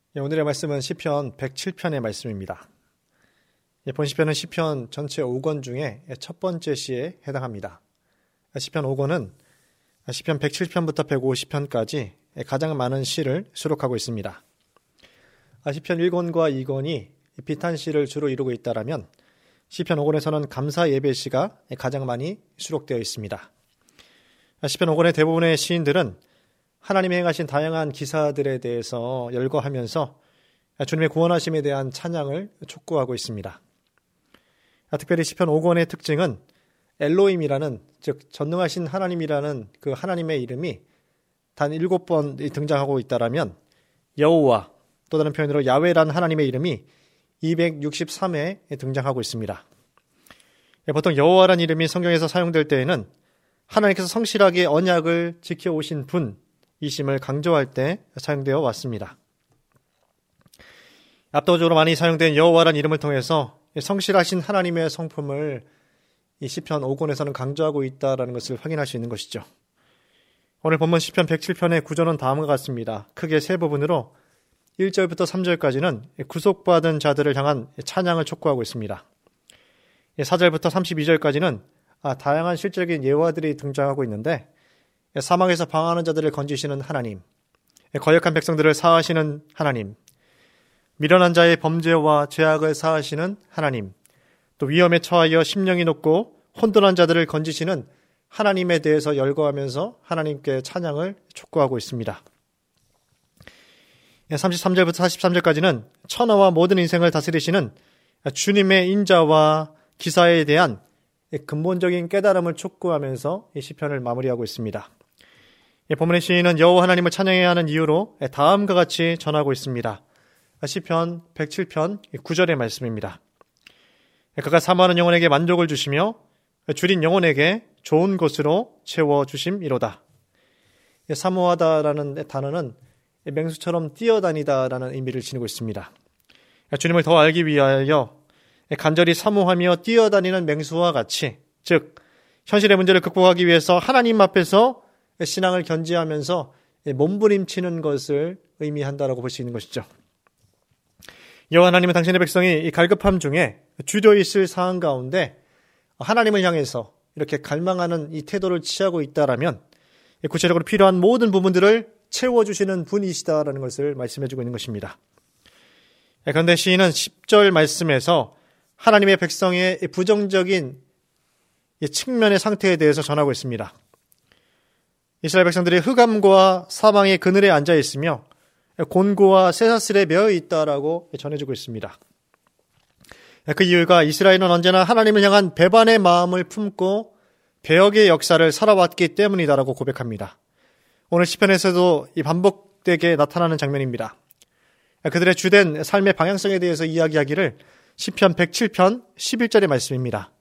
오늘의 말씀은 시편 107편의 말씀입니다. 본 시편은 시편 전체 5권 중에 첫 번째 시에 해당합니다. 시편 5권은 시편 107편부터 150편까지 가장 많은 시를 수록하고 있습니다. 시편 1권과 2권이 비탄시를 주로 이루고 있다라면 시편 5권에서는 감사 예배시가 가장 많이 수록되어 있습니다. 시편 5권의 대부분의 시인들은 하나님이 행하신 다양한 기사들에 대해서 열거하면서 주님의 구원하심에 대한 찬양을 촉구하고 있습니다. 특별히 시편 5권의 특징은 엘로힘이라는, 즉 전능하신 하나님이라는 그 하나님의 이름이 단 7번 등장하고 있다라면 여호와, 또 다른 표현으로 야훼라는 하나님의 이름이 263회 등장하고 있습니다. 보통 여호와라는 이름이 성경에서 사용될 때에는 하나님께서 성실하게 언약을 지켜오신 분이심을 강조할 때 사용되어 왔습니다. 압도적으로 많이 사용된 여호와라는 이름을 통해서 성실하신 하나님의 성품을 이 시편 5권에서는 강조하고 있다는 것을 확인할 수 있는 것이죠. 오늘 본문 시편 107편의 구조는 다음과 같습니다. 크게 세 부분으로 1절부터 3절까지는 구속받은 자들을 향한 찬양을 촉구하고 있습니다. 4절부터 32절까지는 다양한 실질적인 예화들이 등장하고 있는데 사망에서 방황하는 자들을 건지시는 하나님, 거역한 백성들을 사하시는 하나님, 미련한 자의 범죄와 죄악을 사하시는 하나님, 또 위험에 처하여 심령이 높고 혼돈한 자들을 건지시는 하나님에 대해서 열거하면서 하나님께 찬양을 촉구하고 있습니다. 33절부터 43절까지는 천하와 모든 인생을 다스리시는 주님의 인자와 기사에 대한 근본적인 깨달음을 촉구하면서 이 시편을 마무리하고 있습니다. 본문의 시인은 여호와 하나님을 찬양해야 하는 이유로 다음과 같이 전하고 있습니다. 시편 107편 9절의 말씀입니다. 그가 사모하는 영혼에게 만족을 주시며 줄인 영혼에게 좋은 것으로 채워주심이로다. 사모하다라는 단어는 맹수처럼 뛰어다니다라는 의미를 지니고 있습니다. 주님을 더 알기 위하여 간절히 사모하며 뛰어다니는 맹수와 같이, 즉 현실의 문제를 극복하기 위해서 하나님 앞에서 신앙을 견지하면서 몸부림치는 것을 의미한다라고 볼 수 있는 것이죠. 여호와 하나님은 당신의 백성이 이 갈급함 중에 주저 있을 상황 가운데 하나님을 향해서 이렇게 갈망하는 이 태도를 취하고 있다라면 구체적으로 필요한 모든 부분들을 채워주시는 분이시다라는 것을 말씀해주고 있는 것입니다. 그런데 시인은 10절 말씀에서 하나님의 백성의 부정적인 측면의 상태에 대해서 전하고 있습니다. 이스라엘 백성들이 흑암과 사망의 그늘에 앉아 있으며 곤고와 쇠사슬에 매여 있다라고 전해주고 있습니다. 그 이유가 이스라엘은 언제나 하나님을 향한 배반의 마음을 품고 배역의 역사를 살아왔기 때문이다라고 고백합니다. 오늘 시편에서도 이 반복되게 나타나는 장면입니다. 그들의 주된 삶의 방향성에 대해서 이야기하기를 시편 107편 11절의 말씀입니다.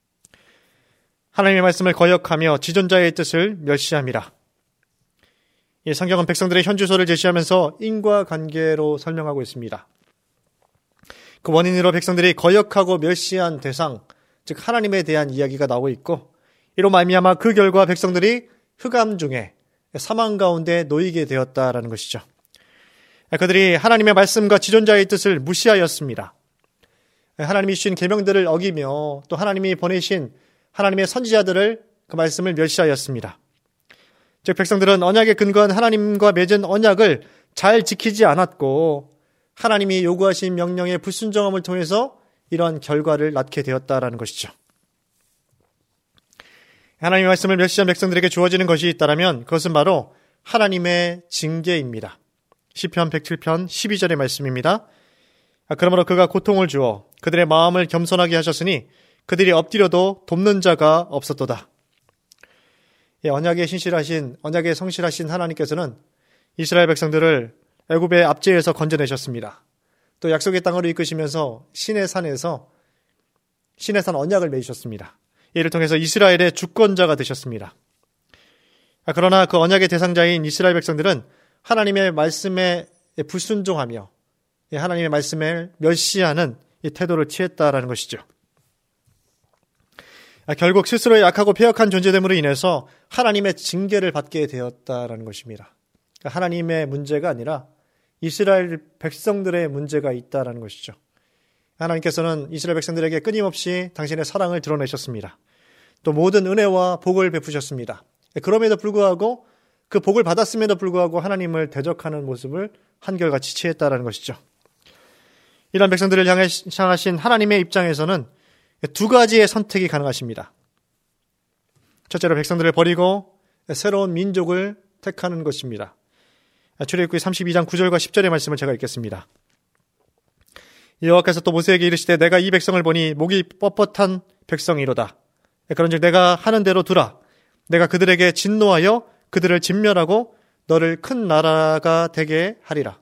하나님의 말씀을 거역하며 지존자의 뜻을 멸시함이라. 이 성경은 백성들의 현주소를 제시하면서 인과관계로 설명하고 있습니다. 그 원인으로 백성들이 거역하고 멸시한 대상, 즉 하나님에 대한 이야기가 나오고 있고, 이로 말미암아 그 결과 백성들이 흑암 중에 사망 가운데 놓이게 되었다라는 것이죠. 그들이 하나님의 말씀과 지존자의 뜻을 무시하였습니다. 하나님이 주신 계명들을 어기며 또 하나님이 보내신 하나님의 선지자들을 그 말씀을 멸시하였습니다. 즉 백성들은 언약에 근거한 하나님과 맺은 언약을 잘 지키지 않았고 하나님이 요구하신 명령의 불순종함을 통해서 이러한 결과를 낳게 되었다라는 것이죠. 하나님의 말씀을 멸시한 백성들에게 주어지는 것이 있다면 그것은 바로 하나님의 징계입니다. 시편 107편 12절의 말씀입니다. 그러므로 그가 고통을 주어 그들의 마음을 겸손하게 하셨으니 그들이 엎드려도 돕는 자가 없었도다. 언약에 성실하신 하나님께서는 이스라엘 백성들을 애굽의 압제에서 건져내셨습니다. 또 약속의 땅으로 이끄시면서 시내 산 언약을 맺으셨습니다. 이를 통해서 이스라엘의 주권자가 되셨습니다. 그러나 그 언약의 대상자인 이스라엘 백성들은 하나님의 말씀에 불순종하며 하나님의 말씀을 멸시하는 이 태도를 취했다라는 것이죠. 결국 스스로의 약하고 패역한 존재됨으로 인해서 하나님의 징계를 받게 되었다라는 것입니다. 하나님의 문제가 아니라 이스라엘 백성들의 문제가 있다라는 것이죠. 하나님께서는 이스라엘 백성들에게 끊임없이 당신의 사랑을 드러내셨습니다. 또 모든 은혜와 복을 베푸셨습니다. 그럼에도 불구하고 그 복을 받았음에도 불구하고 하나님을 대적하는 모습을 한결같이 취했다라는 것이죠. 이런 백성들을 향하신 하나님의 입장에서는 두 가지의 선택이 가능하십니다. 첫째로 백성들을 버리고 새로운 민족을 택하는 것입니다. 출애굽기 32장 9절과 10절의 말씀을 제가 읽겠습니다. 여호와께서 또 모세에게 이르시되 내가 이 백성을 보니 목이 뻣뻣한 백성이로다. 그런즉 내가 하는 대로 두라. 내가 그들에게 진노하여 그들을 진멸하고 너를 큰 나라가 되게 하리라.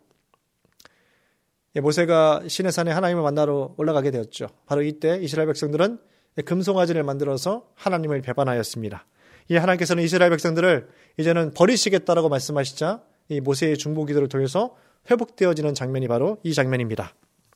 모세가 시내산에 하나님을 만나러 올라가게 되었죠. 바로 이때 이스라엘 백성들은 금송아지를 만들어서 하나님을 배반하였습니다. 이 하나님께서는 이스라엘 백성들을 이제는 버리시겠다라고 말씀하시자 이 모세의 중보 기도를 통해서 회복되어지는 장면이 바로 이 장면입니다.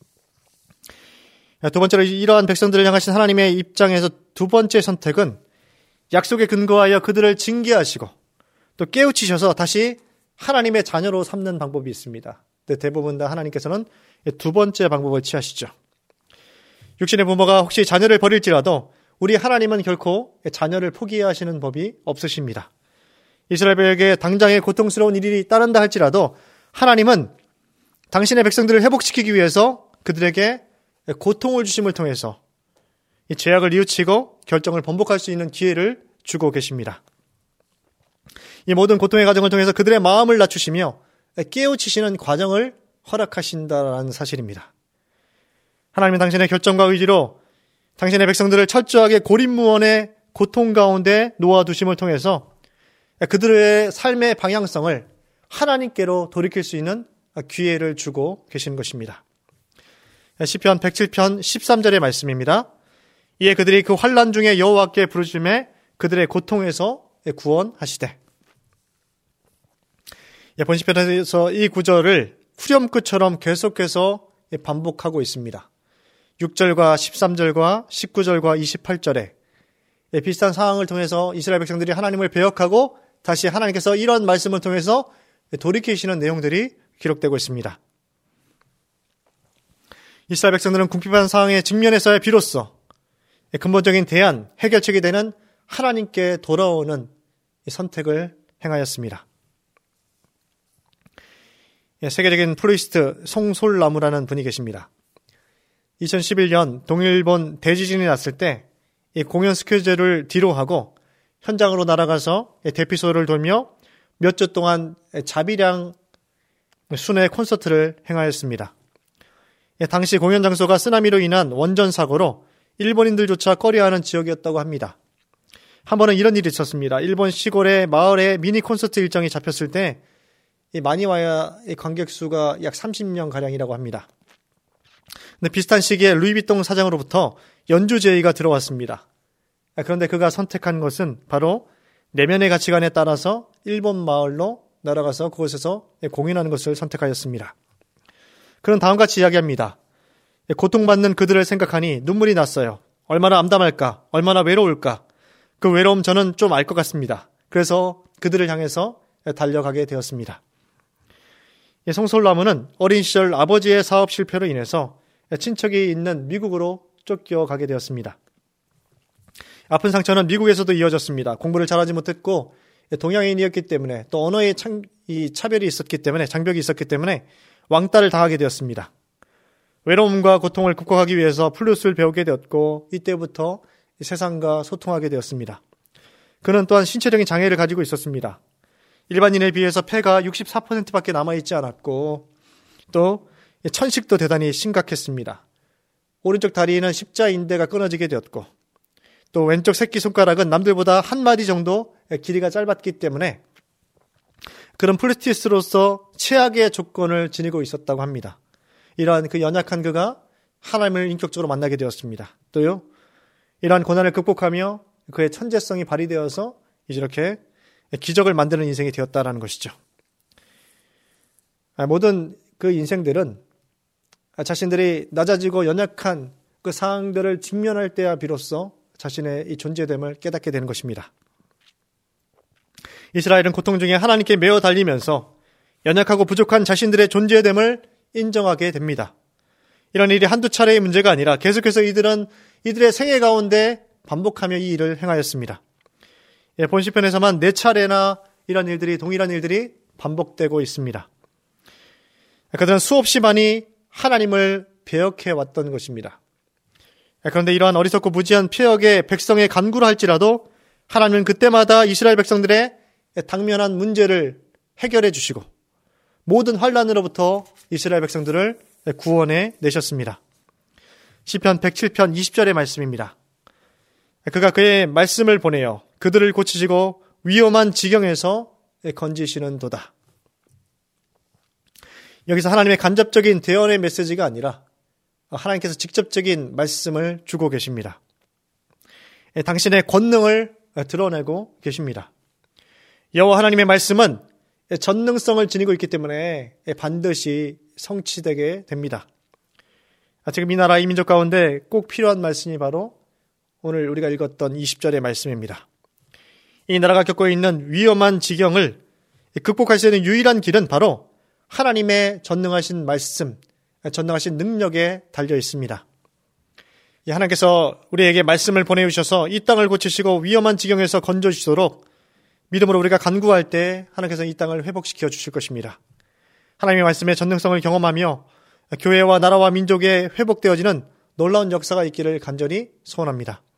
두 번째로 이러한 백성들을 향하신 하나님의 입장에서 두 번째 선택은 약속에 근거하여 그들을 징계하시고 또 깨우치셔서 다시 하나님의 자녀로 삼는 방법이 있습니다. 대부분 다 하나님께서는 두 번째 방법을 취하시죠. 육신의 부모가 혹시 자녀를 버릴지라도 우리 하나님은 결코 자녀를 포기하시는 법이 없으십니다. 이스라엘에게 당장의 고통스러운 일이 따른다 할지라도 하나님은 당신의 백성들을 회복시키기 위해서 그들에게 고통을 주심을 통해서 이 죄악을 뉘우치고 결정을 번복할 수 있는 기회를 주고 계십니다. 이 모든 고통의 과정을 통해서 그들의 마음을 낮추시며 깨우치시는 과정을 허락하신다는 사실입니다. 하나님은 당신의 결정과 의지로 당신의 백성들을 철저하게 고립무원의 고통 가운데 놓아두심을 통해서 그들의 삶의 방향성을 하나님께로 돌이킬 수 있는 기회를 주고 계신 것입니다. 시편 107편 13절의 말씀입니다. 이에 그들이 그 환난 중에 여호와께 부르심에 그들의 고통에서 구원하시되. 본시편에서 이 구절을 후렴구처럼 계속해서 반복하고 있습니다. 6절과 13절과 19절과 28절에 비슷한 상황을 통해서 이스라엘 백성들이 하나님을 배역하고 다시 하나님께서 이런 말씀을 통해서 돌이키시는 내용들이 기록되고 있습니다. 이스라엘 백성들은 궁핍한 상황에 직면해서야 비로소 근본적인 대안, 해결책이 되는 하나님께 돌아오는 선택을 행하였습니다. 세계적인 플루이스트 송솔나무라는 분이 계십니다. 2011년 동일본 대지진이 났을 때 이 공연 스케줄을 뒤로 하고 현장으로 날아가서 대피소를 돌며 몇 주 동안 자비량 순회 콘서트를 행하였습니다. 당시 공연 장소가 쓰나미로 인한 원전 사고로 일본인들조차 꺼려하는 지역이었다고 합니다. 한 번은 이런 일이 있었습니다. 일본 시골의 마을에 미니 콘서트 일정이 잡혔을 때 많이 와야 관객 수가 약 30명 가량이라고 합니다. 근데 비슷한 시기에 루이비통 사장으로부터 연주 제의가 들어왔습니다. 그런데 그가 선택한 것은 바로 내면의 가치관에 따라서 일본 마을로 날아가서 그곳에서 공연하는 것을 선택하였습니다. 그는 다음같이 이야기합니다. 고통받는 그들을 생각하니 눈물이 났어요. 얼마나 암담할까? 얼마나 외로울까? 그 외로움 저는 좀 알 것 같습니다. 그래서 그들을 향해서 달려가게 되었습니다. 송솔나무는 어린 시절 아버지의 사업 실패로 인해서 친척이 있는 미국으로 쫓겨가게 되었습니다. 아픈 상처는 미국에서도 이어졌습니다. 공부를 잘하지 못했고 동양인이었기 때문에 또 언어의 차별이 있었기 때문에 장벽이 있었기 때문에 왕따를 당하게 되었습니다. 외로움과 고통을 극복하기 위해서 플루스를 배우게 되었고 이때부터 세상과 소통하게 되었습니다. 그는 또한 신체적인 장애를 가지고 있었습니다. 일반인에 비해서 폐가 64%밖에 남아있지 않았고 또 천식도 대단히 심각했습니다. 오른쪽 다리는 십자인대가 끊어지게 되었고 또 왼쪽 새끼손가락은 남들보다 한 마디 정도 길이가 짧았기 때문에 그런 플루티스트로서 최악의 조건을 지니고 있었다고 합니다. 이러한 그 연약한 그가 하나님을 인격적으로 만나게 되었습니다. 또요, 이러한 고난을 극복하며 그의 천재성이 발휘되어서 이렇게 기적을 만드는 인생이 되었다라는 것이죠. 모든 그 인생들은 자신들이 낮아지고 연약한 그 상황들을 직면할 때야 비로소 자신의 이 존재됨을 깨닫게 되는 것입니다. 이스라엘은 고통 중에 하나님께 매어 달리면서 연약하고 부족한 자신들의 존재됨을 인정하게 됩니다. 이런 일이 한두 차례의 문제가 아니라 계속해서 이들은 이들의 생애 가운데 반복하며 이 일을 행하였습니다. 본 시편에서만 4차례나 이런 일들이, 동일한 일들이 반복되고 있습니다. 그들은 수없이 많이 하나님을 배역해 왔던 것입니다. 그런데 이러한 어리석고 무지한 폐역의 백성의 간구를 할지라도 하나님은 그때마다 이스라엘 백성들의 당면한 문제를 해결해 주시고 모든 환난으로부터 이스라엘 백성들을 구원해 내셨습니다. 시편 107편 20절의 말씀입니다. 그가 그의 말씀을 보내어 그들을 고치시고 위험한 지경에서 건지시는도다. 여기서 하나님의 간접적인 대언의 메시지가 아니라 하나님께서 직접적인 말씀을 주고 계십니다. 당신의 권능을 드러내고 계십니다. 여호와 하나님의 말씀은 전능성을 지니고 있기 때문에 반드시 성취되게 됩니다. 지금 이 나라 이 민족 가운데 꼭 필요한 말씀이 바로 오늘 우리가 읽었던 20절의 말씀입니다. 이 나라가 겪고 있는 위험한 지경을 극복할 수 있는 유일한 길은 바로 하나님의 전능하신 말씀, 전능하신 능력에 달려 있습니다. 하나님께서 우리에게 말씀을 보내주셔서 이 땅을 고치시고 위험한 지경에서 건져주시도록 믿음으로 우리가 간구할 때 하나님께서 이 땅을 회복시켜 주실 것입니다. 하나님의 말씀의 전능성을 경험하며 교회와 나라와 민족에 회복되어지는 놀라운 역사가 있기를 간절히 소원합니다.